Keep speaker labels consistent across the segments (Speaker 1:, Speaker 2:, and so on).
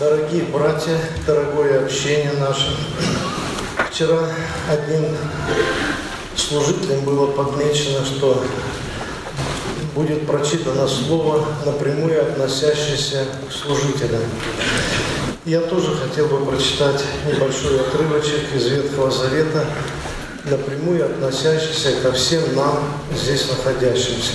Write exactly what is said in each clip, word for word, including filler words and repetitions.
Speaker 1: Дорогие братья, дорогое общение наше. Вчера одним служителем было подмечено, что будет прочитано слово, напрямую относящееся к служителям. Я тоже хотел бы прочитать небольшой отрывочек из Ветхого Завета, напрямую относящийся ко всем нам, здесь находящимся.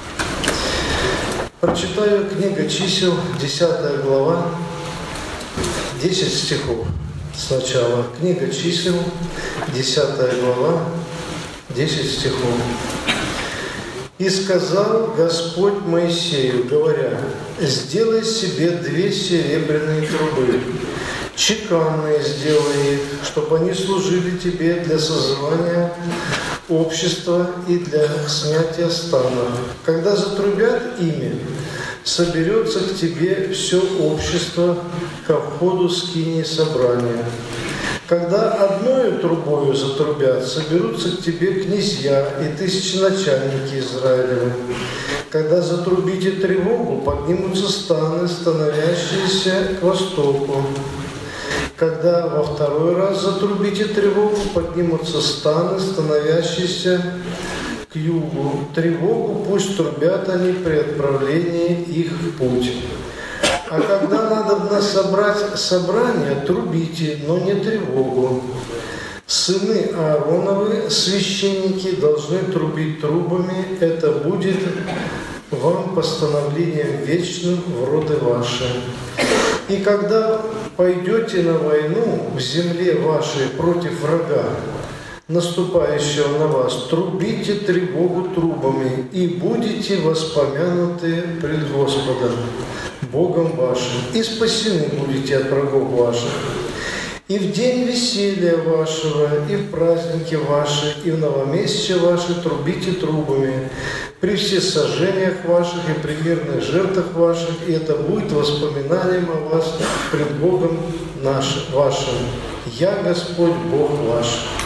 Speaker 1: Прочитаю книга Чисел, десятая глава, десять стихов. Сначала книга Чисел, десятая глава, десять стихов. «И сказал Господь Моисею, говоря: сделай себе две серебряные трубы, чеканные сделай их, чтобы они служили тебе для созывания общества и для снятия станов. Когда затрубят ими, соберется к тебе все общество ко входу скинии собрания. Когда одною трубою затрубят, соберутся к тебе князья и тысяченачальники Израилевы. Когда затрубите тревогу, поднимутся станы, становящиеся к востоку. Когда во второй раз затрубите тревогу, поднимутся станы, становящиеся к югу. Тревогу пусть трубят они при отправлении их в путь. А когда надо собрать собрание, трубите, но не тревогу. Сыны Аароновы, священники, должны трубить трубами. Это будет вам постановлением вечным в роды ваши. И когда пойдете на войну в земле вашей против врага, наступающего на вас, трубите тревогу трубами, и будете воспомянуты пред Господом, Богом вашим, и спасены будете от врагов ваших. И в день веселья вашего, и в праздники ваши, и в новомесячие ваши трубите трубами, при всесожжениях ваших и при мирных жертвах ваших, и это будет воспоминанием о вас пред Богом нашим, вашим. Я Господь Бог ваш».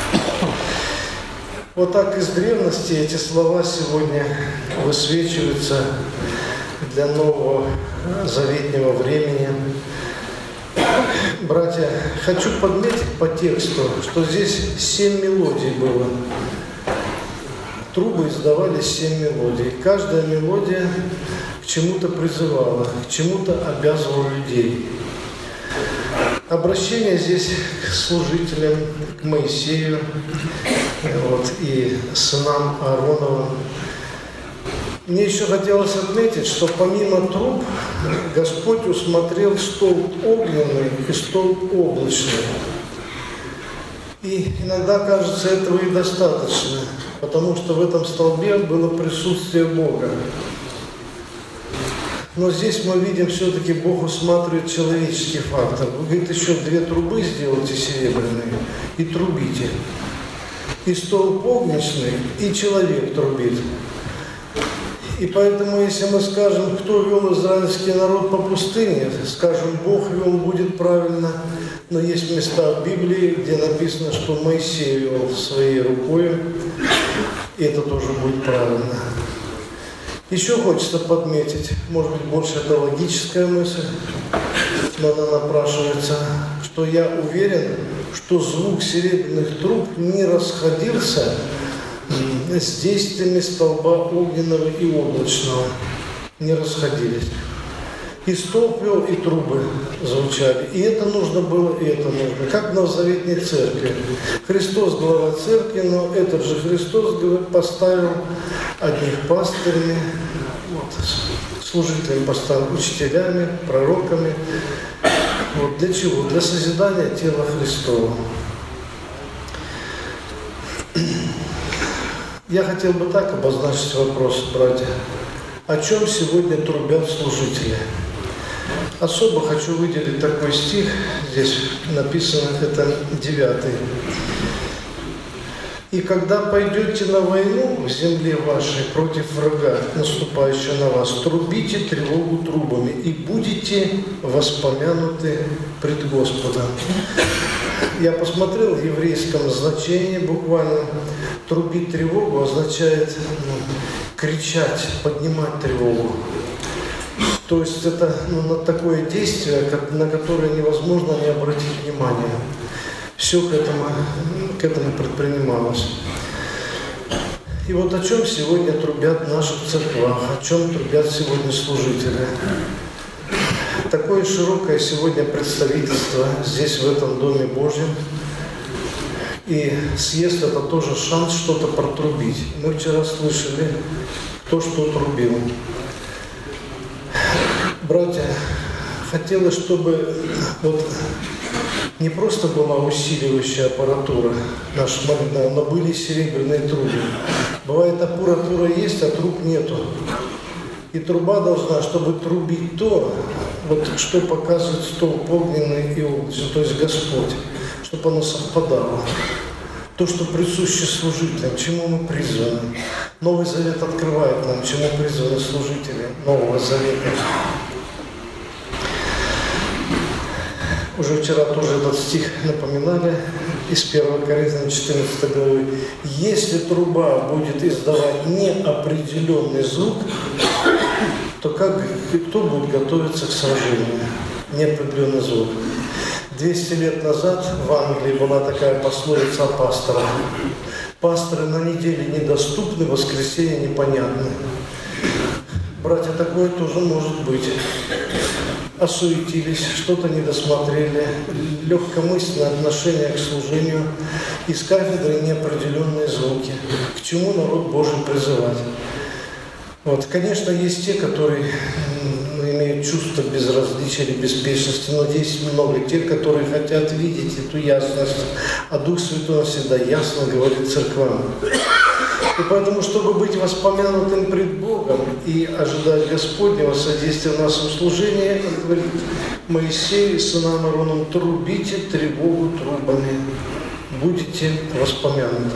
Speaker 1: Вот так из древности эти слова сегодня высвечиваются для нового заветнего времени. Братья, хочу подметить по тексту, что здесь семь мелодий было. Трубы издавали семь мелодий. Каждая мелодия к чему-то призывала, к чему-то обязывала людей. Обращение здесь к служителям, к Моисею, вот, и сынам Аароновым. Мне еще хотелось отметить, что помимо труб Господь усмотрел столб огненный и столб облачный. И иногда кажется, этого и достаточно, потому что в этом столбе было присутствие Бога. Но здесь мы видим, все-таки Бог усматривает человеческий фактор. Вы, говорит, еще две трубы сделайте серебряные и трубите. И столб огненный, и человек трубит. И поэтому, если мы скажем, кто вел израильский народ по пустыне, скажем, Бог вел, будет правильно. Но есть места в Библии, где написано, что Моисей вел своей рукой, и это тоже будет правильно. Еще хочется подметить, может быть, больше это логическая мысль, но она напрашивается, что я уверен, что звук серебряных труб не расходился с действиями столба огненного и облачного, не расходились. И столб вел, и трубы звучали. И это нужно было, и это нужно. Как в Новозаветной церкви. Христос глава церкви, но этот же Христос поставил одних пастырями, вот, служителями поставил, учителями, пророками. Вот для чего? Для созидания тела Христова. Я хотел бы так обозначить вопрос, братья. О чем сегодня трубят служители? Особо хочу выделить такой стих, здесь написано, это девятый. «И когда пойдете на войну в земле вашей против врага, наступающего на вас, трубите тревогу трубами, и будете воспомянуты пред Господом». Я посмотрел в еврейском значении буквально. Трубить тревогу означает ну, кричать, поднимать тревогу. То есть это ну, на такое действие, на которое невозможно не обратить внимания. Все к этому, к этому предпринималось. И вот о чем сегодня трубят в наших церквах, о чем трубят сегодня служители. Такое широкое сегодня представительство здесь, в этом Доме Божьем. И съезд – это тоже шанс что-то протрубить. Мы вчера слышали, кто что трубил. Братья, хотелось, чтобы вот не просто была усиливающая аппаратура наша, но были серебряные трубы. Бывает, аппаратура есть, а труб нету. И труба должна, чтобы трубить то, вот, что показывает столб огненный и облачный, то есть Господь, чтобы оно совпадало. То, что присуще служителям, чему мы призваны. Новый Завет открывает нам, чему призваны служители Нового Завета. Уже вчера тоже этот стих напоминали из первого Коринфянам четырнадцатой главы. Если труба будет издавать неопределенный звук, то как, кто будет готовиться к сражению? Неопределенный звук. двести лет назад в Англии была такая пословица о пасторах. Пасторы на неделе недоступны, в воскресенье непонятны. Братья, такое тоже может быть. Осуетились, что-то не досмотрели, легкомысленное отношение к служению, из кафедры неопределенные звуки. К чему народ Божий призывать? Вот, конечно, есть те, которые ну, имеют чувство безразличия или беспечности, но есть много тех, которые хотят видеть эту ясность, а Дух Святой всегда ясно говорит церквам. И поэтому, чтобы быть воспомянутым пред Богом и ожидать Господнего содействия в нашем служении, он говорит Моисею и сынам Аароном: трубите тревогу трубами, будете воспомянуты.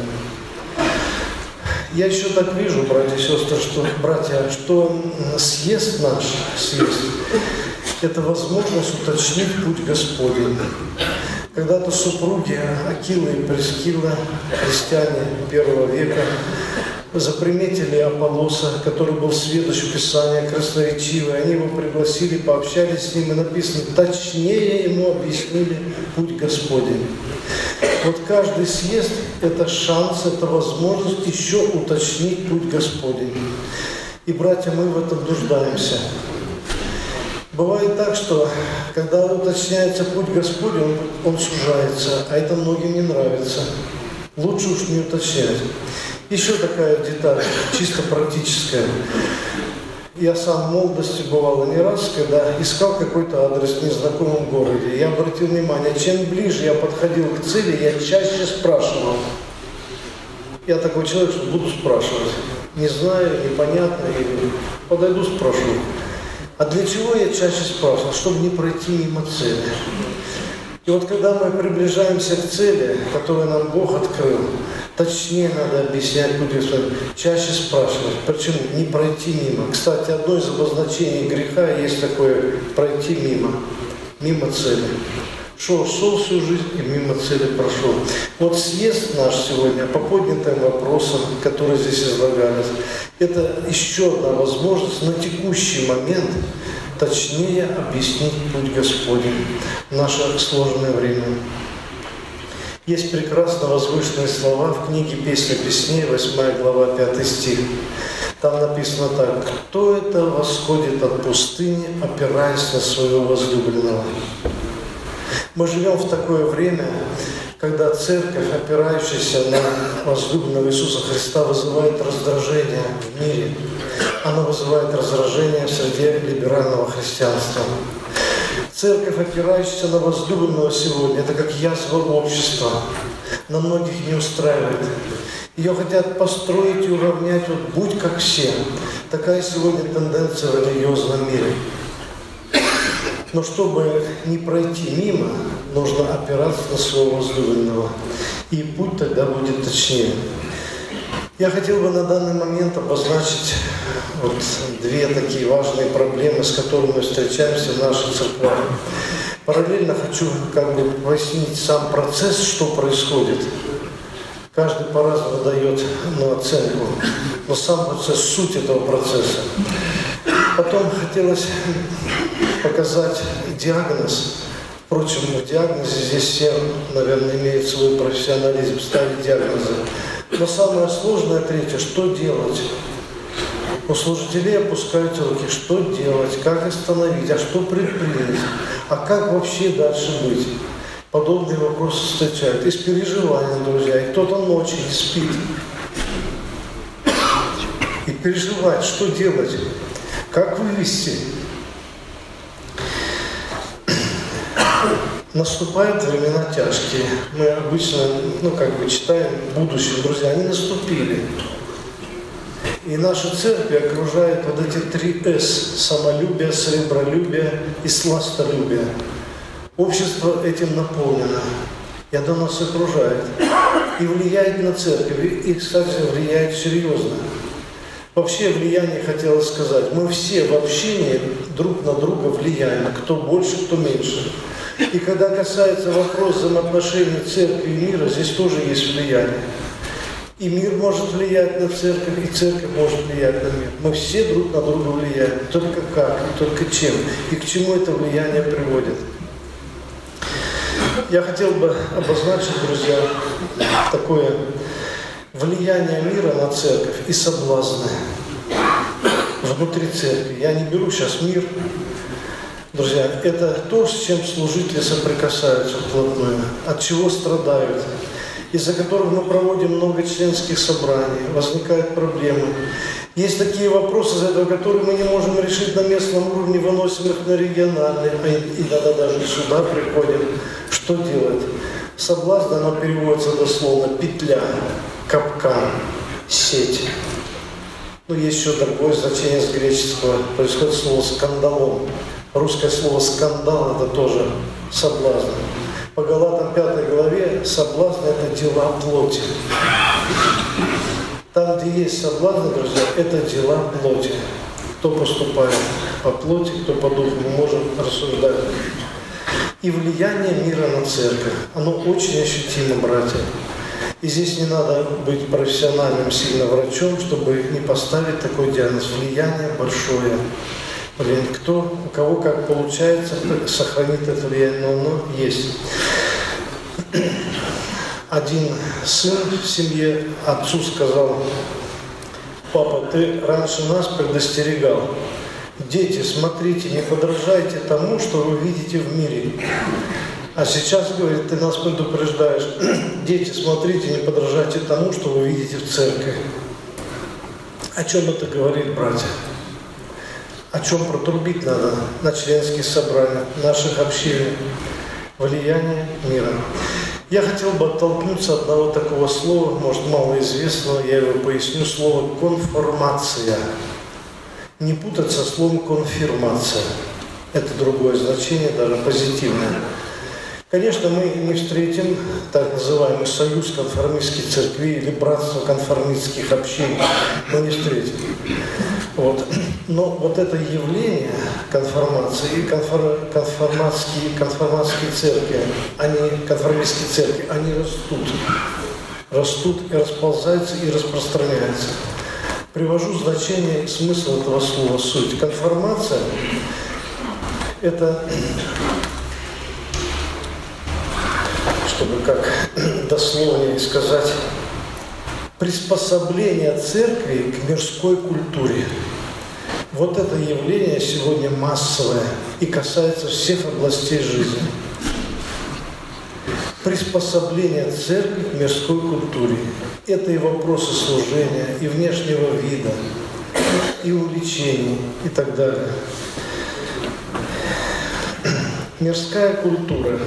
Speaker 1: Я еще так вижу, братья и сестры, что, братья, что съезд наш, съезд, это возможность уточнить путь Господень. Когда-то супруги Акила и Прискила, христиане первого века, заприметили Аполлоса, который был сведущ Писания, красноречивый. Они его пригласили, пообщались с ним, и написано, точнее ему объяснили путь Господень. Вот каждый съезд – это шанс, это возможность еще уточнить путь Господень. И, братья, мы в этом нуждаемся. Бывает так, что когда уточняется путь Господень, он, он сужается, а это многим не нравится. Лучше уж не уточнять. Еще такая деталь, чисто практическая. Я сам в молодости бывал не раз, когда искал какой-то адрес в незнакомом городе. Я обратил внимание, чем ближе я подходил к цели, я чаще спрашивал. Я такой человек, что буду спрашивать. Не знаю, непонятно, или подойду, спрошу. А для чего я чаще спрашивал? Чтобы не пройти мимо цели. И вот когда мы приближаемся к цели, которую нам Бог открыл, точнее надо объяснять путь Господень, чаще спрашивать. Почему? Не пройти мимо. Кстати, одно из обозначений греха есть такое пройти мимо. Мимо цели. Шел, шел всю жизнь и мимо цели прошел. Вот съезд наш сегодня по поднятым вопросам, которые здесь излагались, это еще одна возможность на текущий момент точнее объяснить путь Господень в наше сложное время. Есть прекрасно возвышенные слова в книге «Песня песней», восьмая глава, пятый стих. Там написано так: «Кто это восходит от пустыни, опираясь на своего возлюбленного?» Мы живем в такое время, когда церковь, опирающаяся на возлюбленного Иисуса Христа, вызывает раздражение в мире. Она вызывает раздражение среди либерального христианства. Церковь, опирающаяся на возлюбленного сегодня, это как язва общества. На многих не устраивает. Ее хотят построить и уравнять, вот будь как все. Такая сегодня тенденция в религиозном мире. Но чтобы не пройти мимо, нужно опираться на своего возлюбленного. И путь тогда будет точнее. Я хотел бы на данный момент обозначить вот две такие важные проблемы, с которыми мы встречаемся в нашей церкви. Параллельно хочу как бы пояснить сам процесс, что происходит. Каждый по-разному дает ну, оценку, но сам процесс, суть этого процесса. Потом хотелось показать диагноз. Впрочем, в диагнозе здесь все, наверное, имеют свой профессионализм, ставить диагнозы. Но самое сложное, третье, что делать? У служителей опускают руки, что делать, как остановить, а что предпринять, а как вообще дальше быть? Подобные вопросы встречают. Из переживаний, друзья, и кто-то ночью не спит. И переживать, что делать, как вывести. Наступают времена тяжкие. Мы обычно, ну, как бы читаем в будущем, друзья, они наступили. И наша церковь окружает вот эти три «С» – самолюбие, сребролюбие и сластолюбие. Общество этим наполнено, и оно нас окружает. И влияет на церковь, и, кстати, влияет серьезно. Вообще влияние, хотелось сказать, мы все в общении друг на друга влияем, кто больше, кто меньше. И когда касается вопроса взаимоотношений церкви и мира, здесь тоже есть влияние. И мир может влиять на церковь, и церковь может влиять на мир. Мы все друг на друга влияем. Только как, и только чем, и к чему это влияние приводит. Я хотел бы обозначить, друзья, такое влияние мира на церковь и соблазны внутри церкви. Я не беру сейчас мир. Друзья, это то, с чем служители соприкасаются вплотную, от чего страдают, из-за которых мы проводим много членских собраний, возникают проблемы. Есть такие вопросы, из-за этого, которые мы не можем решить на местном уровне, выносим их на региональный, а иногда даже сюда приходим. Что делать? Соблазн, оно переводится дословно петля, капкан, сеть. Ну, есть еще другое значение с греческого, происходит слово скандалом. Русское слово «скандал» – это тоже соблазн. По Галатам пятой главе соблазн – это дела плоти. Там, где есть соблазн, друзья, это дела плоти. Кто поступает по плоти, кто по духу, мы можем рассуждать. И влияние мира на церковь, оно очень ощутимо, братья. И здесь не надо быть профессиональным сильно врачом, чтобы не поставить такой диагноз. Влияние большое. Блин, кто, у кого как получается, сохранит это влияние, но оно есть. Один сын в семье отцу сказал: папа, ты раньше нас предостерегал. Дети, смотрите, не подражайте тому, что вы видите в мире. А сейчас, говорит, ты нас предупреждаешь. Дети, смотрите, не подражайте тому, что вы видите в церкви. О чем это говорит, братья? О чем протрубить надо на членских собраниях, наших общине? Влияние мира. Я хотел бы оттолкнуться от одного такого слова, может, малоизвестного, я его поясню, слово «конформация». Не путать со словом «конфирмация». Это другое значение, даже позитивное. Конечно, мы не встретим так называемый союз конформистских церквей или братство конформистских общин. Мы не встретим. Вот. Но вот это явление конформации, конфор, конформатские, конформатские церкви, они, конформистские церкви, они растут. Растут и расползаются, и распространяются. Привожу значение и смысл этого слова, суть. Конформация – это, чтобы как дословнее сказать, приспособление церкви к мирской культуре. Вот это явление сегодня массовое и касается всех областей жизни. Приспособление церкви к мирской культуре. Это и вопросы служения, и внешнего вида, и увлечений, и так далее. Мирская культура,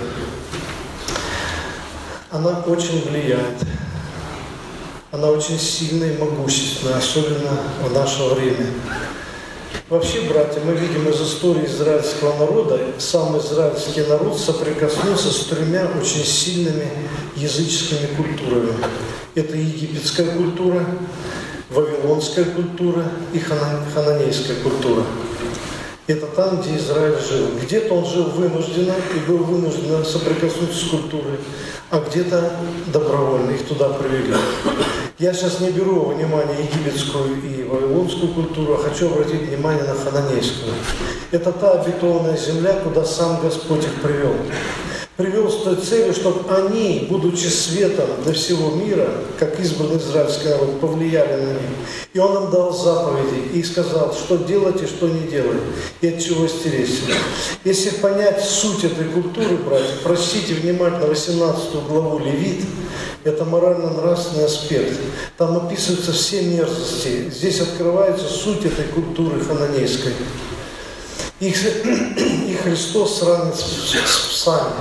Speaker 1: она очень влияет. Она очень сильная и могущественная, особенно в наше время. Вообще, братья, мы видим из истории израильского народа, сам израильский народ соприкоснулся с тремя очень сильными языческими культурами. Это египетская культура, вавилонская культура и хананейская культура. Это там, где Израиль жил. Где-то он жил вынужденно и был вынужден соприкоснуться с культурой, а где-то добровольно их туда привели. Я сейчас не беру во внимание египетскую и вавилонскую культуру, а хочу обратить внимание на хананейскую. Это та обетованная земля, куда сам Господь их привел. Привел с той целью, чтобы они, будучи светом для всего мира, как избранный израильский народ, повлияли на них. И Он им дал заповеди и сказал, что делать и что не делать, и от чего стеречься. Если понять суть этой культуры, братья, прочтите внимательно восемнадцатую главу Левит, это морально-нравственный аспект. Там описываются все мерзости. Здесь открывается суть этой культуры хананейской. И, и Христос сравнит с псами.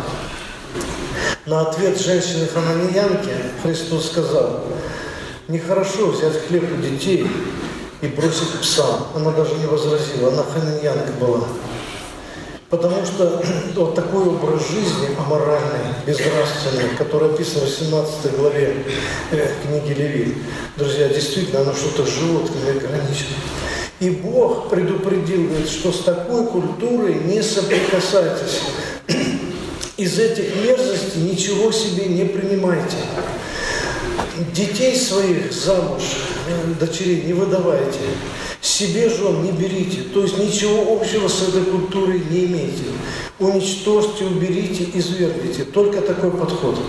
Speaker 1: На ответ женщины-хананеянки Христос сказал: нехорошо взять хлеб у детей и бросить псам. Она даже не возразила, она хананеянка была. Потому что вот такой образ жизни аморальный, безнравственный, который описан в восемнадцатой главе э, книги Левит, друзья, действительно, оно что-то с животными граничит. И Бог предупредил, говорит, что с такой культурой не соприкасайтесь. Из этих мерзостей ничего себе не принимайте. Детей своих замуж, дочерей не выдавайте. Себе жен не берите. То есть ничего общего с этой культурой не имейте. Уничтожьте, уберите, извергните. Только такой подход.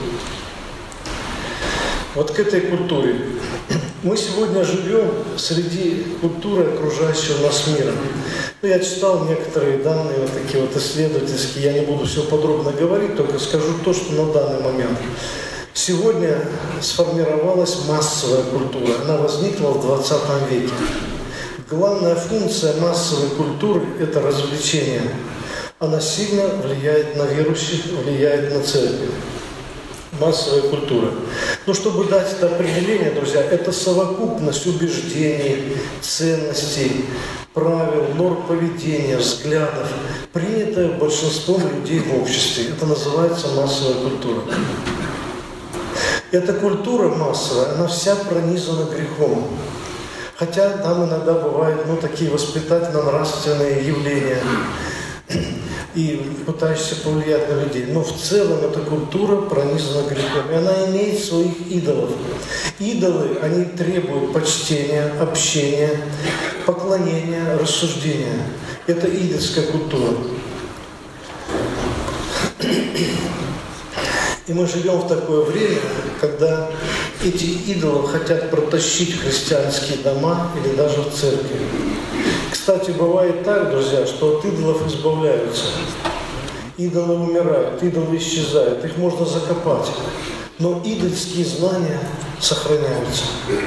Speaker 1: Вот к этой культуре. Мы сегодня живем среди культуры окружающего нас мира. Ну, я читал некоторые данные, вот такие вот исследовательские, я не буду все подробно говорить, только скажу то, что на данный момент. Сегодня сформировалась массовая культура, она возникла в двадцатом веке. Главная функция массовой культуры – это развлечение. Она сильно влияет на верующих, влияет на церковь. Массовая культура. Но чтобы дать это определение, друзья, это совокупность убеждений, ценностей, правил, норм поведения, взглядов, принятая большинством людей в обществе. Это называется массовая культура. Эта культура массовая, она вся пронизана грехом. Хотя там иногда бывают ну, такие воспитательно-нравственные явления, и пытающийся повлиять на людей. Но в целом эта культура пронизана грехом. И она имеет своих идолов. Идолы, они требуют почтения, общения, поклонения, рассуждения. Это идольская культура. И мы живем в такое время, когда эти идолы хотят протащить христианские дома или даже в церкви. Кстати, бывает так, друзья, что от идолов избавляются. Идолы умирают, идолы исчезают, их можно закопать. Но идольские знания сохраняются.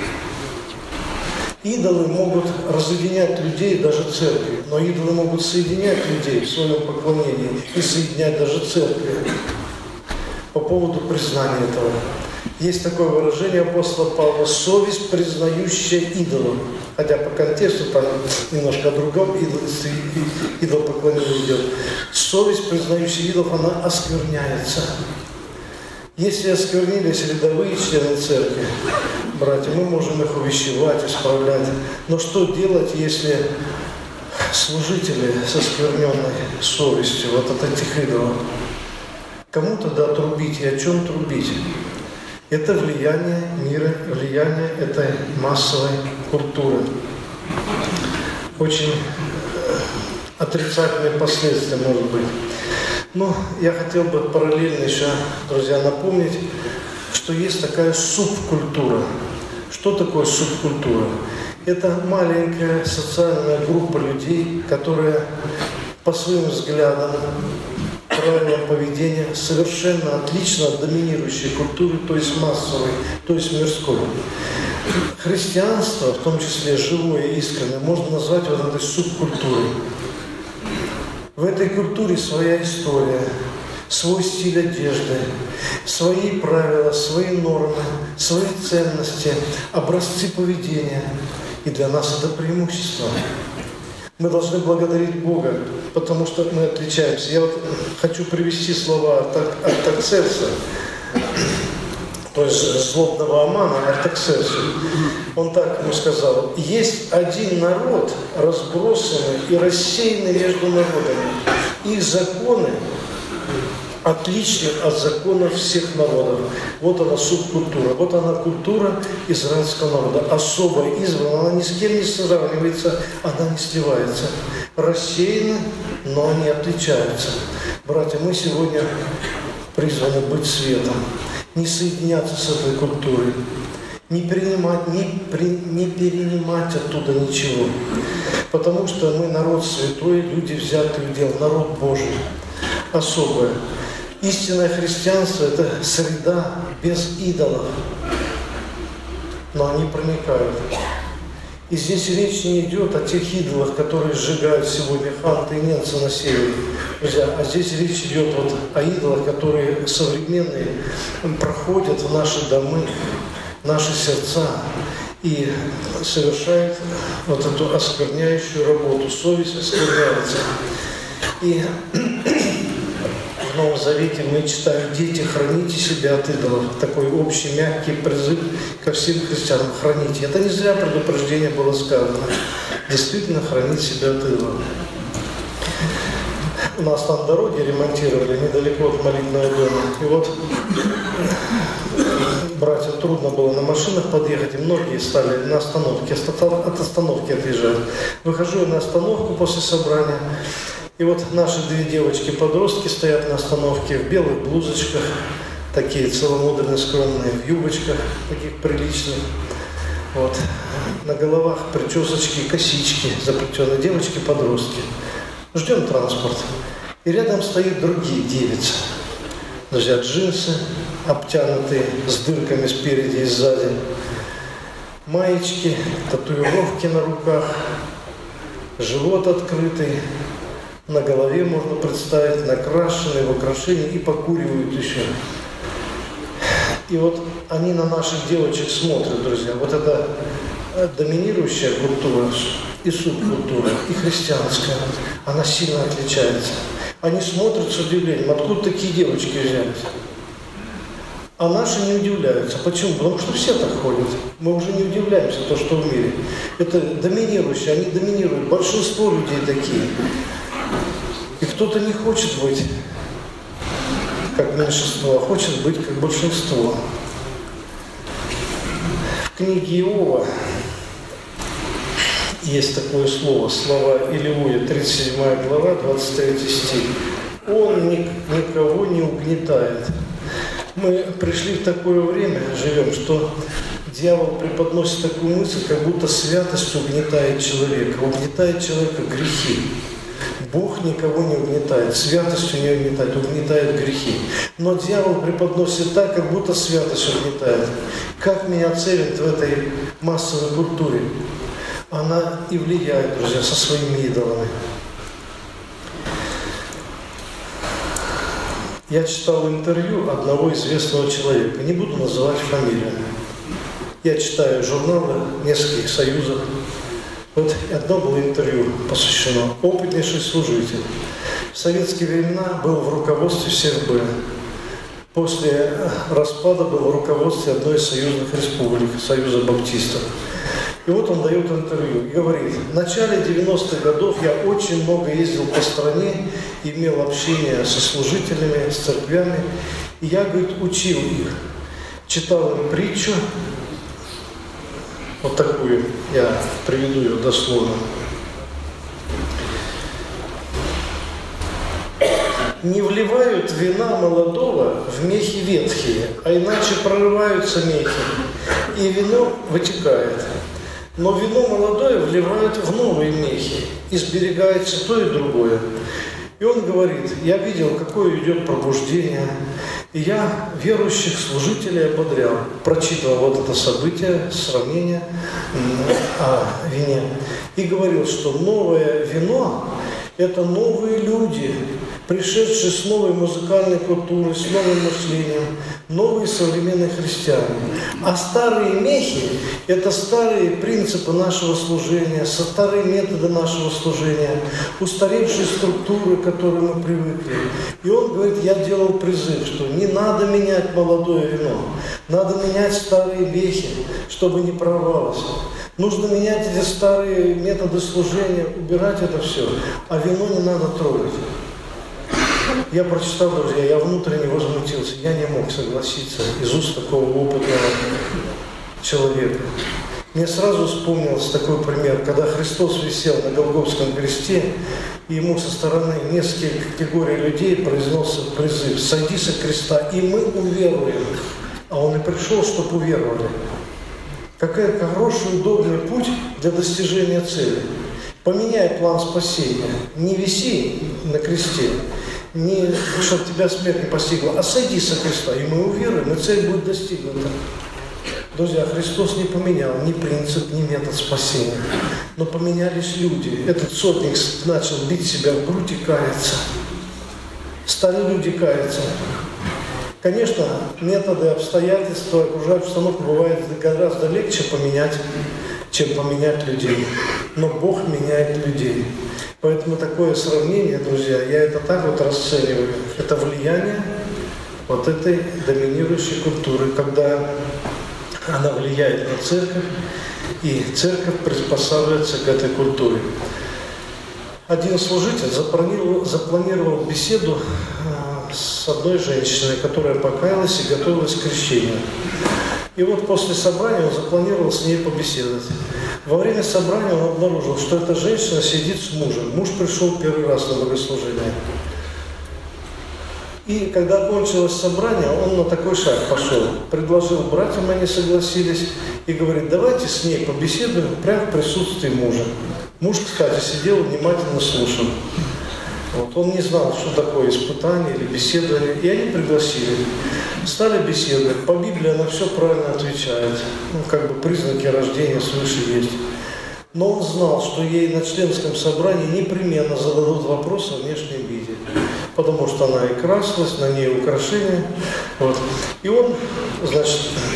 Speaker 1: Идолы могут разъединять людей, даже церкви, но идолы могут соединять людей в своем поклонении и соединять даже церкви. По поводу признания этого. Есть такое выражение апостола Павла: совесть, признающая идолов. Хотя по контексту там немножко о другом идолопоклонении идет. Совесть, признающая идолов, она оскверняется. Если осквернились рядовые члены церкви, братья, мы можем их увещевать, исправлять. Но что делать, если служители с оскверненной совестью вот от этих идолов? Кому тогда трубить и о чем трубить? Это влияние мира, влияние этой массовой культуры. Очень отрицательные последствия, может быть. Но я хотел бы параллельно еще, друзья, напомнить, что есть такая субкультура. Что такое субкультура? Это маленькая социальная группа людей, которая по своим взглядам, правилам поведения совершенно отлично от доминирующей культуры, то есть массовой, то есть мирской. Христианство, в том числе живое и искреннее, можно назвать вот этой субкультурой. В этой культуре своя история, свой стиль одежды, свои правила, свои нормы, свои ценности, образцы поведения. И для нас это преимущество. Мы должны благодарить Бога, потому что мы отличаемся. Я вот хочу привести слова Артаксеркса, то есть злобного Амана, Артаксеркса. Он так ему сказал: есть один народ, разбросанный и рассеянный между народами. Их законы отличных от законов всех народов. Вот она субкультура, вот она культура израильского народа, особая, избранная, она ни с кем не сравнивается, она не сливается. Рассеяны, но они отличаются. Братья, мы сегодня призваны быть светом, не соединяться с этой культурой, не принимать, не, при, не перенимать оттуда ничего. Потому что мы народ святой, люди взятые в дело, народ Божий, особое. Истинное христианство – это среда без идолов, но они проникают. И здесь речь не идет о тех идолах, которые сжигают сегодня ханты и немцы на севере. Друзья, а здесь речь идет вот о идолах, которые современные проходят в наши домы, в наши сердца и совершают вот эту оскверняющую работу. Совесть оскверняется. И в Новом Завете мы читаем: дети, храните себя от идолов. Такой общий, мягкий призыв ко всем христианам: храните. Это не зря предупреждение было сказано. Действительно, хранить себя от идолов. У нас там дороги ремонтировали недалеко от молитвенного дома. И вот братьям трудно было на машинах подъехать, и многие стали на остановке, от остановки отъезжают. Выхожу я на остановку после собрания, и вот наши две девочки-подростки стоят на остановке в белых блузочках, такие целомудренные, скромные, в юбочках таких приличных. Вот. На головах причесочки, косички заплетенные, девочки-подростки. Ждем транспорт. И рядом стоят другие девицы. Друзья, джинсы обтянутые с дырками спереди и сзади, маечки, татуировки на руках, живот открытый, на голове можно представить, накрашенные в украшения, и покуривают еще. И вот они на наших девочек смотрят, друзья. Вот это доминирующая культура и субкультура, и христианская, она сильно отличается. Они смотрят с удивлением: откуда такие девочки взялись? А наши не удивляются. Почему? Потому что все так ходят. Мы уже не удивляемся то, что в мире. Это доминирующие, они доминируют. Большинство людей такие. И кто-то не хочет быть как меньшинство, а хочет быть как большинство. В книге Иова есть такое слово, слова Илиуя, тридцать седьмая глава, двадцать третий стих. Он никого не угнетает. Мы пришли в такое время, живем, что дьявол преподносит такую мысль, как будто святость угнетает человека, угнетает человека грехи. Бог никого не угнетает, святостью не угнетает, угнетает грехи. Но дьявол преподносит так, как будто святость угнетает. Как меня ценят в этой массовой культуре? Она и влияет, друзья, со своими идолами. Я читал интервью одного известного человека, не буду называть фамилию. Я читаю журналы нескольких союзов. Вот одно было интервью посвящено: опытнейший служитель. В советские времена был в руководстве всех Б. После распада был в руководстве одной из союзных республик, Союза Баптистов. И вот он дает интервью и говорит: в начале девяностых годов я очень много ездил по стране, имел общение со служителями, с церквями. И я, говорит, учил их, читал им притчу, вот такую, я приведу ее дословно. Не вливают вина молодого в мехи ветхие, а иначе прорываются мехи, и вино вытекает. Но вино молодое вливают в новые мехи, и сберегается то и другое. И он говорит: я видел, какое идет пробуждение, и я верующих служителей ободрял. Прочитывал вот это событие, сравнение о вине, и говорил, что новое вино – это новые люди, пришедшие с новой музыкальной культурой, с новым мышлением, новые современные христиане. А старые мехи – это старые принципы нашего служения, старые методы нашего служения, устаревшие структуры, к которым мы привыкли. И он говорит: я делал призыв, что не надо менять молодое вино, надо менять старые мехи, чтобы не прорвалось. Нужно менять эти старые методы служения, убирать это все, а вино не надо трогать. Я прочитал, друзья, я внутренне возмутился. Я не мог согласиться из уст такого опытного человека. Мне сразу вспомнился такой пример, когда Христос висел на Голгофском кресте, и ему со стороны нескольких категорий людей произнесся призыв: «Сойди со креста, и мы уверуем». А он и пришел, чтобы уверовали. Какой хороший, удобный путь для достижения цели. Поменяй план спасения. Не виси на кресте, не, чтобы тебя смерть не постигла, а сойди со креста, и мы уверуем, и цель будет достигнута. Друзья, Христос не поменял ни принцип, ни метод спасения, но поменялись люди. Этот сотник начал бить себя в грудь и каяться. Стали люди каяться. Конечно, методы, обстоятельства, окружающая обстановка бывает гораздо легче поменять, чем поменять людей. Но Бог меняет людей. Поэтому такое сравнение, друзья, я это так вот расцениваю. Это влияние вот этой доминирующей культуры, когда она влияет на церковь, и церковь приспосабливается к этой культуре. Один служитель запланировал, запланировал беседу с одной женщиной, которая покаялась и готовилась к крещению. И вот после собрания он запланировал с ней побеседовать. Во время собрания он обнаружил, что эта женщина сидит с мужем. Муж пришел первый раз на богослужение. И когда кончилось собрание, он на такой шаг пошел. Предложил братьям, они согласились, и говорит: давайте с ней побеседуем прямо в присутствии мужа. Муж, кстати, сидел и внимательно слушал. Вот. Он не знал, что такое испытание или беседование, и они пригласили. Стали беседовать. По Библии она все правильно отвечает. Ну, как бы признаки рождения свыше есть. Но он знал, что ей на членском собрании непременно зададут вопрос о внешнем виде. Потому что она и красилась, на ней украшения. Вот. И он, значит,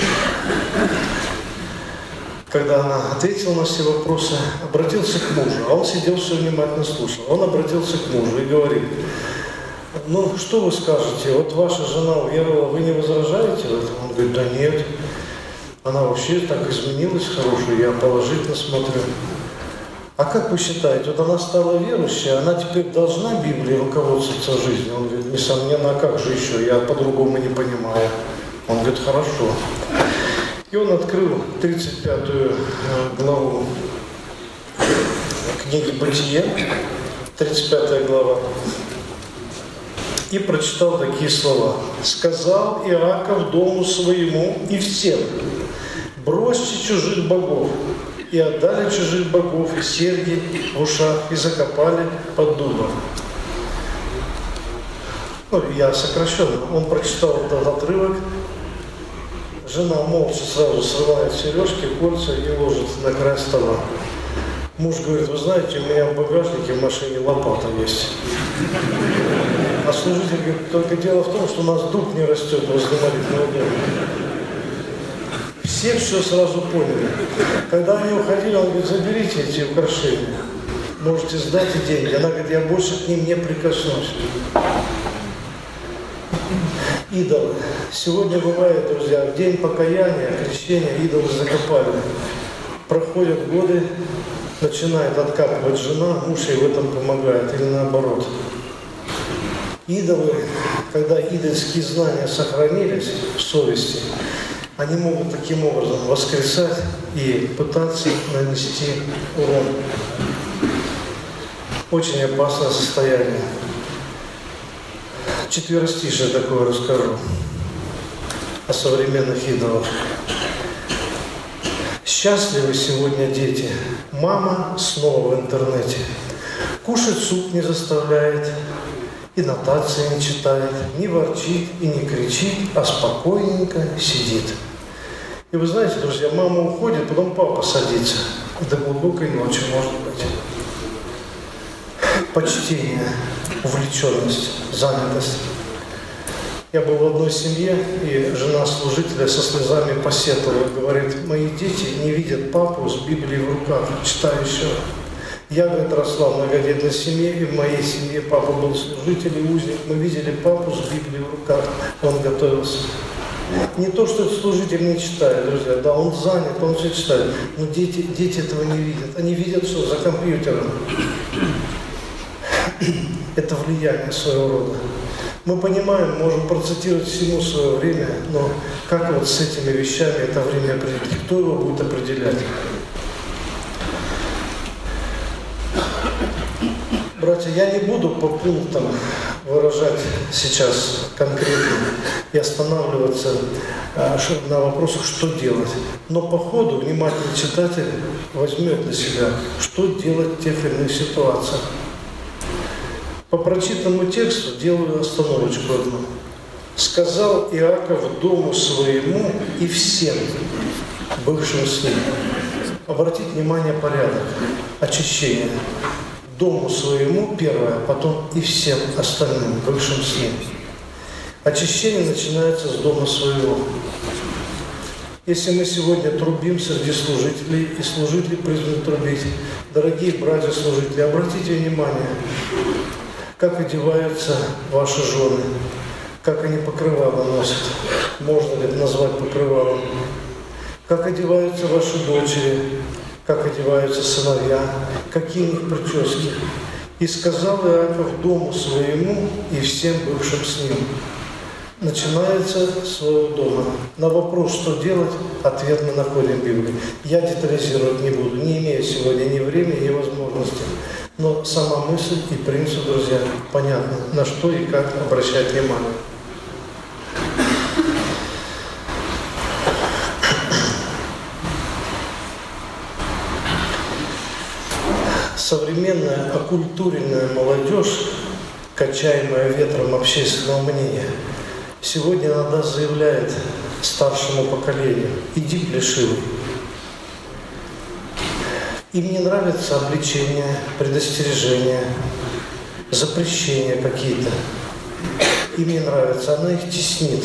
Speaker 1: когда она ответила на все вопросы, обратился к мужу. А он сидел, все внимательно слушал. Он обратился к мужу и говорит: ну, что вы скажете? Вот ваша жена уверовала, вы не возражаете в этом? Он говорит: да нет. Она вообще так изменилась хорошую, я положительно смотрю. А как вы считаете, вот она стала верующей, она теперь должна Библией руководствоваться в жизни? Он говорит: несомненно, а как же еще? Я по-другому не понимаю. Он говорит: хорошо. И он открыл тридцать пятую главу книги «Бытие», тридцать пятая глава, и прочитал такие слова. «Сказал Иаков дому своему и всем: бросьте чужих богов». И отдали чужих богов и серьги в ушах, и закопали под дубом. Ну, я сокращенно. Он прочитал этот отрывок. Жена молча сразу срывает сережки, кольца и ложит на край стола. Муж говорит: вы знаете, у меня в багажнике в машине лопата есть. А служитель говорит: только дело в том, что у нас дуб не растет возле молитвенного дома. Все все сразу поняли. Когда они уходили, он говорит: заберите эти украшения, можете сдать и деньги. Она говорит: я больше к ним не прикоснусь. Идолы. Сегодня бывает, друзья, в день покаяния, крещения идолы закопали. Проходят годы, начинает откапывать жена, муж ей в этом помогает, или наоборот. Идолы, когда идольские знания сохранились в совести, они могут таким образом воскресать и пытаться нанести урон. Очень опасное состояние. Четверостишее такое расскажу о современных идолах. Счастливы сегодня дети. Мама снова в интернете. Кушать суп не заставляет, и нотации не читает, не ворчит и не кричит, а спокойненько сидит. И вы знаете, друзья, мама уходит, потом папа садится. До глубокой ночи, может быть. Почтение, увлеченность, занятость. Я был в одной семье, и жена служителя со слезами посетовала, говорит: мои дети не видят папу с Библией в руках, читающего. Я, говорит, росла в многодетной семье, и в моей семье папа был служитель и узник. Мы видели папу с Библией в руках, он готовился. Не то, что этот служитель не читает, друзья, да, он занят, он все читает, но дети, дети этого не видят. Они видят, что за компьютером. Это влияние своего рода. Мы понимаем, можем процитировать всему свое время, но как вот с этими вещами это время определить? Кто его будет определять? Братья, я не буду по пунктам выражать сейчас конкретно и останавливаться на вопросах, что делать. Но по ходу внимательный читатель возьмет для себя, что делать в тех или иных ситуациях. По прочитанному тексту делаю остановочку одну. «Сказал Иаков дому своему и всем, бывшим с ним». Обратите внимание, порядок, очищение. Дому своему первое, потом и всем остальным, бывшим с ним. Очищение начинается с дома своего. Если мы сегодня трубим среди служителей, и служители призваны трубить, дорогие братья-служители, обратите внимание, как одеваются ваши жены, как они покрывало носят, можно ли это назвать покрывалом, как одеваются ваши дочери, как одеваются сыновья, какие у них прически. «И сказал Иаков дому своему и всем бывшим с ним». Начинается с своего дома. На вопрос, что делать, ответ мы находим в Библии. Я детализировать не буду, не имея сегодня ни времени, ни возможности. Но сама мысль и принцип, друзья, понятно, на что и как обращать внимание. Современная оккультуренная молодежь, качаемая ветром общественного мнения, сегодня иногда заявляет старшему поколению: иди плешивый. Им не нравится обличение, предостережение, запрещения какие-то. Им не нравится, она их теснит.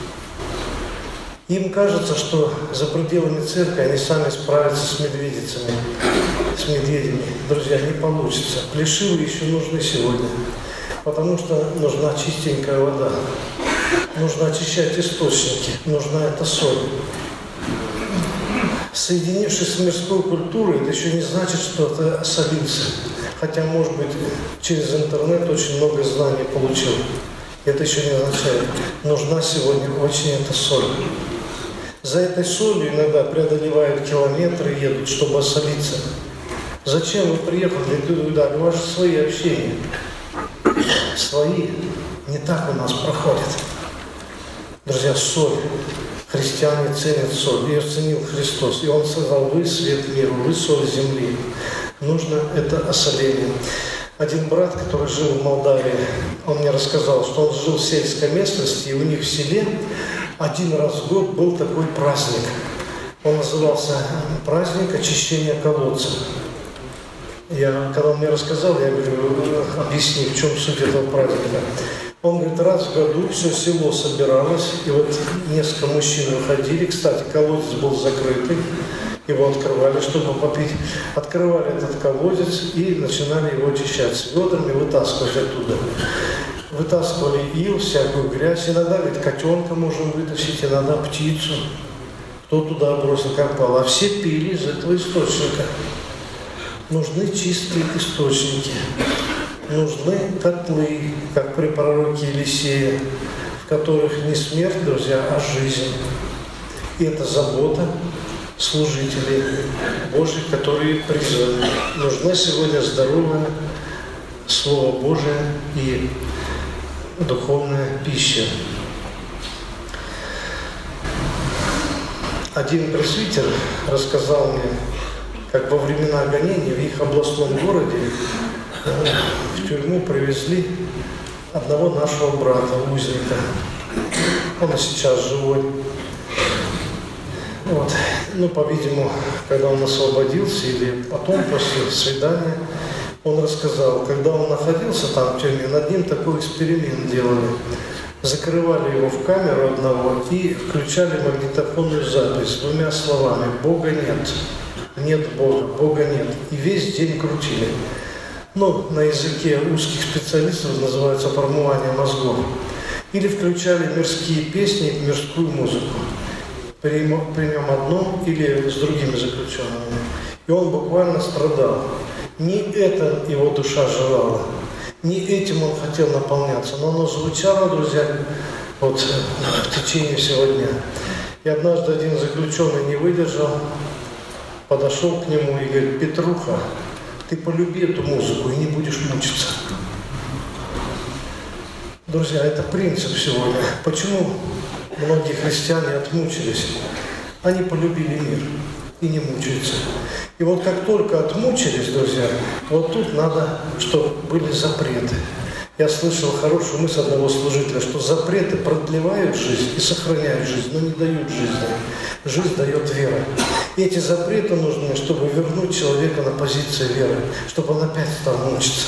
Speaker 1: Им кажется, что за пределами церкви они сами справятся с медведицами, с медведями. Друзья, не получится. Плешивые еще нужны сегодня, потому что нужна чистенькая вода. Нужно очищать источники, нужна эта соль. Соединившись с мирской культурой, это еще не значит, что ты осолился. Хотя, может быть, через интернет очень много знаний получил. Это еще не означает. Нужна сегодня очень эта соль. За этой солью иногда преодолевают километры, едут, чтобы осолиться. Зачем вы приехали туда? У вас же свои общения. Свои не так у нас проходят. Друзья, соль. Христиане ценят соль. Ее ценил Христос. И Он сказал: вы свет миру, вы соль земли. Нужно это осоление. Один брат, который жил в Молдавии, он мне рассказал, что он жил в сельской местности, и у них в селе один раз в год был такой праздник. Он назывался праздник очищения колодца. Я, когда он мне рассказал, я говорю: объясни, в чем суть этого праздника. Он говорит, раз в году все село собиралось, и вот несколько мужчин выходили. Кстати, колодец был закрытый, его открывали, чтобы попить. Открывали этот колодец и начинали его очищать. С ведрами вытаскивать оттуда. Вытаскивали ил, всякую грязь. Иногда, говорит, котенка можем вытащить, иногда птицу. Кто туда бросил, как попало. А все пили из этого источника. Нужны чистые источники. Нужны котлы, как при пророке Елисее, в которых не смерть, друзья, а жизнь. И это забота служителей Божьих, которые призваны. Нужна сегодня здоровое Слово Божие и духовная пища. Один пресвитер рассказал мне, как во времена гонений в их областном городе в тюрьму привезли одного нашего брата, узника. Он и сейчас живой. Вот. Ну, по-видимому, когда он освободился или потом, после свидания, он рассказал, когда он находился там в тюрьме, над ним такой эксперимент делали. Закрывали его в камеру одного и включали магнитофонную запись с двумя словами: «Бога нет». Нет Бога, Бога нет. И весь день крутили. Ну, на языке узких специалистов называется промывание мозгов. Или включали мирские песни, мирскую музыку. При, при нем одном или с другими заключенными. И он буквально страдал. Не это его душа желала. Не этим он хотел наполняться, но оно звучало, друзья, вот в течение всего дня. И однажды один заключенный не выдержал, подошел к нему и говорит: Петруха, ты полюби эту музыку и не будешь мучиться. Друзья, это принцип сегодня. Почему многие христиане отмучились? Они полюбили мир и не мучаются. И вот как только отмучились, друзья, вот тут надо, чтобы были запреты. Я слышал хорошую мысль одного служителя, что запреты продлевают жизнь и сохраняют жизнь, но не дают жизни. Жизнь дает вера. И эти запреты нужны, чтобы вернуть человека на позицию веры, чтобы он опять стал мучиться.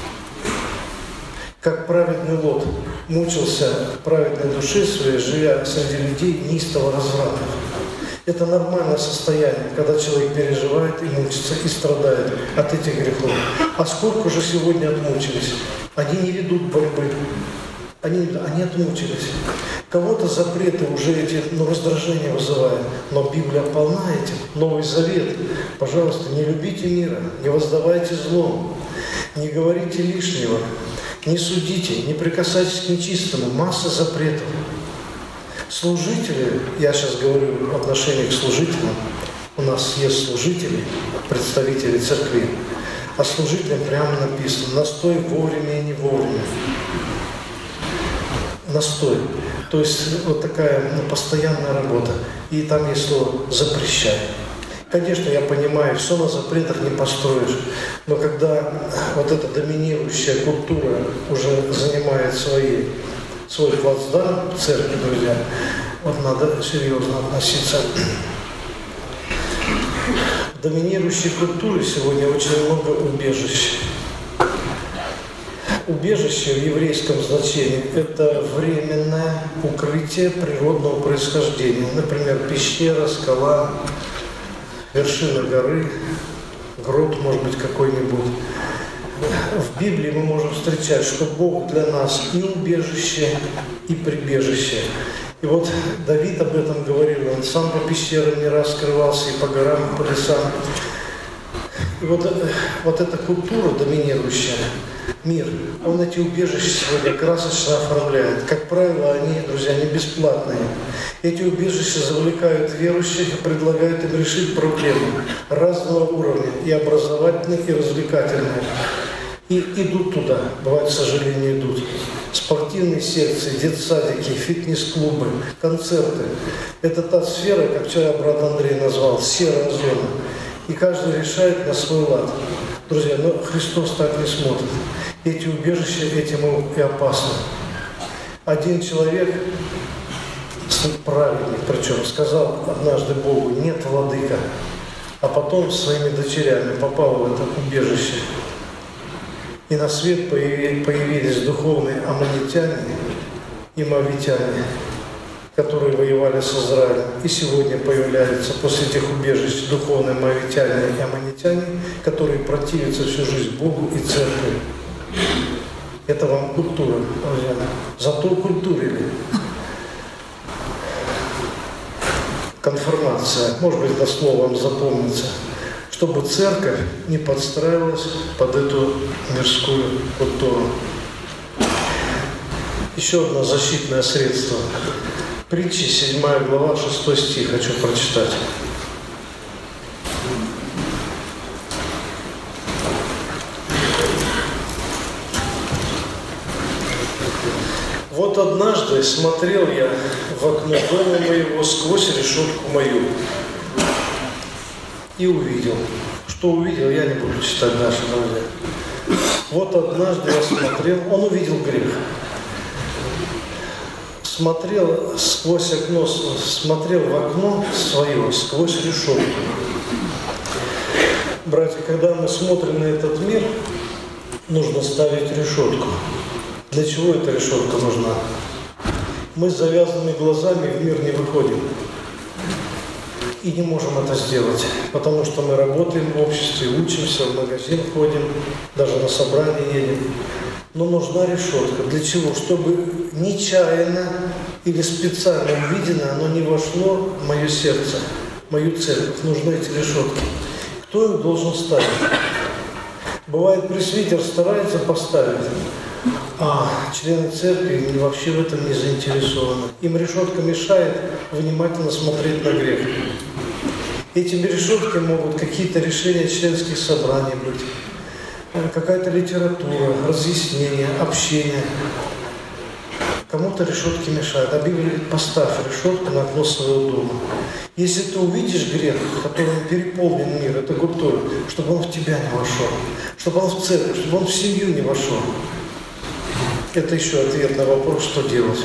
Speaker 1: Как праведный Лот мучился в праведной душе своей, живя среди людей неистого разврата. Это нормальное состояние, когда человек переживает и мучится, и страдает от этих грехов. А сколько же сегодня отмучились? Они не ведут борьбы. Они, они отмучились. Кого-то запреты уже эти, ну, раздражения вызывают. Но Библия полна этим. Новый Завет. Пожалуйста, не любите мира, не воздавайте злом, не говорите лишнего, не судите, не прикасайтесь к нечистому. Масса запретов. Служители, я сейчас говорю в отношении к служителям, у нас есть служители, представители церкви, а служителям прямо написано: настой вовремя и не вовремя. Настой. То есть вот такая, ну, постоянная работа. И там есть слово «запрещай». Конечно, я понимаю, все на запретах не построишь, но когда вот эта доминирующая культура уже занимает свои, свой плацдарм в церкви, друзья, вот надо серьезно относиться. В доминирующей культуре сегодня очень много убежищ. Убежище в еврейском значении – это временное укрытие природного происхождения. Например, пещера, скала, вершина горы, грот, может быть, какой-нибудь. В Библии мы можем встречать, что Бог для нас и убежище, и прибежище. И вот Давид об этом говорил, он сам по пещерам не раз скрывался, и по горам, и по лесам. И вот, вот эта культура доминирующая, мир, он эти убежища сегодня красочно оформляет. Как правило, они, друзья, не бесплатные. Эти убежища завлекают верующих и предлагают им решить проблемы разного уровня, и образовательные, и развлекательные. И идут туда, бывает, к сожалению, идут. Спортивные секции, детсадики, фитнес-клубы, концерты. Это та сфера, как вчера брат Андрей назвал, серая зона. И каждый решает на свой лад. Друзья, но Христос так не смотрит. Эти убежища этим и опасны. Один человек, праведник причем, сказал однажды Богу: нет, владыка. А потом своими дочерями попал в это убежище. И на свет появились духовные аммонитяне и моавитяне, которые воевали с Израилем. И сегодня появляются после этих убежищ духовные моавитяне и аммонитяне, которые противятся всю жизнь Богу и церкви. Это вам культура, друзья. Зато культурили. Конформация. Может быть, это слово вам запомнится. Чтобы церковь не подстраивалась под эту мирскую культуру. Еще одно защитное средство. Притчи, седьмая глава, шестой стих, хочу прочитать. Вот однажды смотрел я в окно дома моего сквозь решетку мою и увидел. Что увидел, я не буду читать дальше, друзья. Вот однажды я смотрел, он увидел грех. Смотрел сквозь окно, смотрел в окно свое, сквозь решетку. Братья, когда мы смотрим на этот мир, нужно ставить решетку. Для чего эта решетка нужна? Мы с завязанными глазами в мир не выходим. И не можем это сделать, потому что мы работаем в обществе, учимся, в магазин ходим, даже на собрание едем. Но нужна решетка. Для чего? Чтобы нечаянно или специально увиденное, оно не вошло в мое сердце, в мою церковь. Нужны эти решетки. Кто их должен ставить? Бывает, пресвитер старается поставить, а члены церкви вообще в этом не заинтересованы. Им решетка мешает внимательно смотреть на грех. Этими решетками могут какие-то решения членских собраний быть, какая-то литература, разъяснение, общение. Кому-то решетки мешают. А Библия говорит, поставь решетку на окно своего дома. Если ты увидишь грех, которым переполнен мир, это гуртой, чтобы он в тебя не вошел, чтобы он в церковь, чтобы он в семью не вошел. Это еще ответ на вопрос, что делать.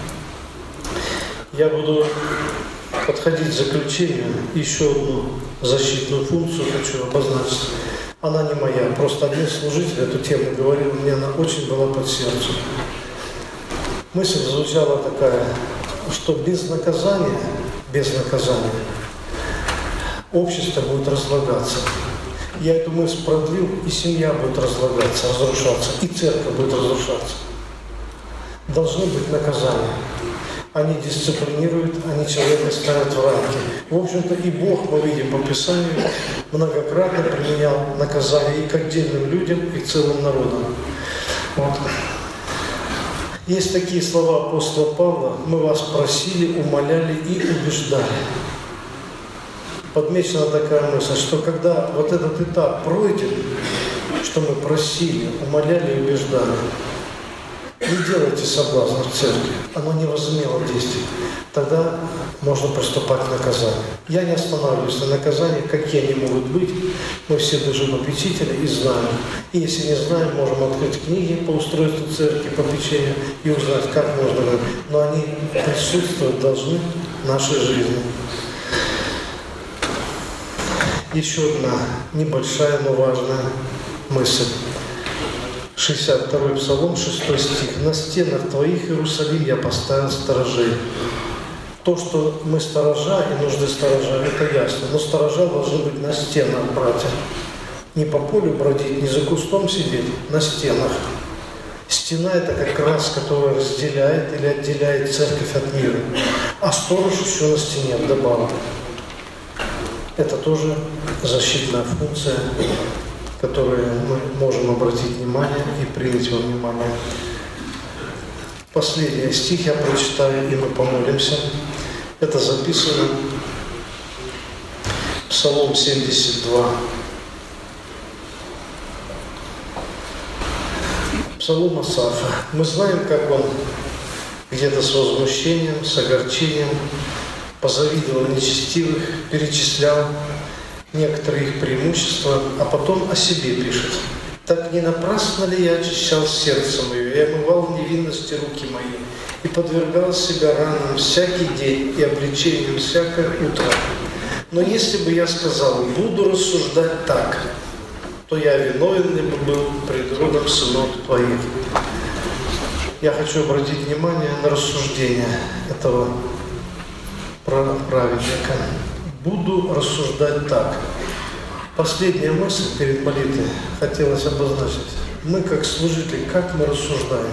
Speaker 1: Я буду подходить к заключению. Еще одну защитную функцию хочу обозначить. Она не моя. Просто один служитель эту тему говорил, мне она очень была под сердцем. Мысль звучала такая, что без наказания, без наказания общество будет разлагаться. Я эту мысль продлил, и семья будет разлагаться, разрушаться, и церковь будет разрушаться. Должны быть наказания. Они дисциплинируют, они человека ставят в рамки. В общем-то, и Бог, мы видим по Писанию, многократно применял наказания и к отдельным людям, и к целым народам. Вот. Есть такие слова апостола Павла: «Мы вас просили, умоляли и убеждали». Подмечена такая мысль, что когда вот этот этап пройден, что мы просили, умоляли и убеждали, не делайте соблазна в церкви, оно не возымело действия. Тогда можно приступать к наказанию. Я не останавливаюсь на наказаниях, какие они могут быть. Мы все душепопечители и знаем. И если не знаем, можем открыть книги по устройству церкви, по печенью и узнать, как можно. Но они присутствовать должны в нашей жизни. Еще одна небольшая, но важная мысль. шестьдесят второй Псалом, шестой стих. «На стенах твоих, Иерусалим, я поставил сторожей». То, что мы сторожа и нужны сторожа, это ясно. Но сторожа должны быть на стенах, братья. Не по полю бродить, не за кустом сидеть, на стенах. Стена – это как раз, которая разделяет или отделяет церковь от мира. А сторож еще на стене вдобавок. Это тоже защитная функция, которые мы можем обратить внимание и принять во внимание. Последний стих я прочитаю, и мы помолимся. Это записано Псалом семьдесят два. Псалом Асафа. Мы знаем, как он где-то с возмущением, с огорчением позавидовал нечестивых, перечислял некоторые их преимущества, а потом о себе пишет. «Так не напрасно ли я очищал сердце мое, и омывал в невинности руки мои, и подвергал себя ранам всякий день и обличениям всякое утро? Но если бы я сказал, буду рассуждать так, то я виновен ли бы был пред родом сынов твоих». Я хочу обратить внимание на рассуждение этого праведника. Буду рассуждать так. Последняя мысль перед молитвой хотелось обозначить. Мы, как служители, как мы рассуждаем?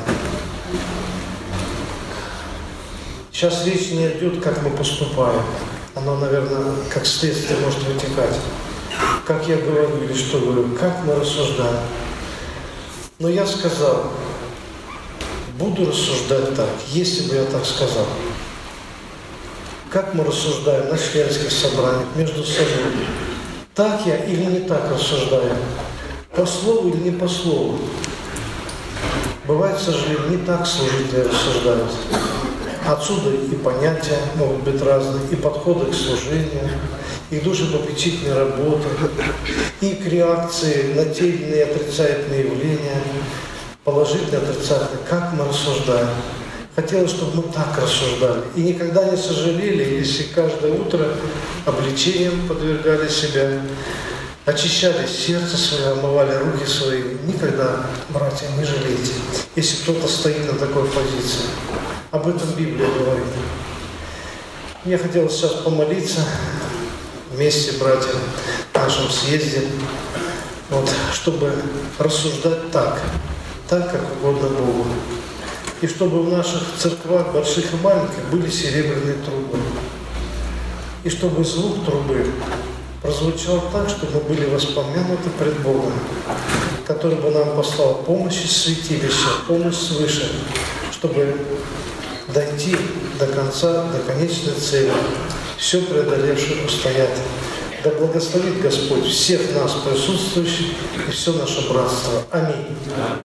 Speaker 1: Сейчас речь не идет, как мы поступаем. Оно, наверное, как следствие может вытекать. Как я говорю или что говорю, как мы рассуждаем. Но я сказал, буду рассуждать так, если бы я так сказал. Как мы рассуждаем на членских собраниях между собой? Так я или не так рассуждаю? По слову или не по слову? Бывает, к сожалению, не так служители рассуждают. Отсюда и понятия могут быть разные, и подходы к служению, и душепопечительной работы, и к реакции на те или иные отрицательные явления, положительные, отрицательные. Как мы рассуждаем? Хотелось, чтобы мы так рассуждали. И никогда не сожалели, если каждое утро обличением подвергали себя, очищали сердце свое, омывали руки свои. Никогда, братья, не жалейте, если кто-то стоит на такой позиции. Об этом Библия говорит. Мне хотелось сейчас помолиться вместе, братья, в нашем съезде, вот, чтобы рассуждать так, так, как угодно Богу. И чтобы в наших церквах, больших и маленьких, были серебряные трубы. И чтобы звук трубы прозвучал так, чтобы мы были воспомянуты пред Богом. который бы нам послал помощь из святилища, помощь свыше, чтобы дойти до конца, до конечной цели, все преодолевший устоять. Да благословит Господь всех нас присутствующих и все наше братство. Аминь.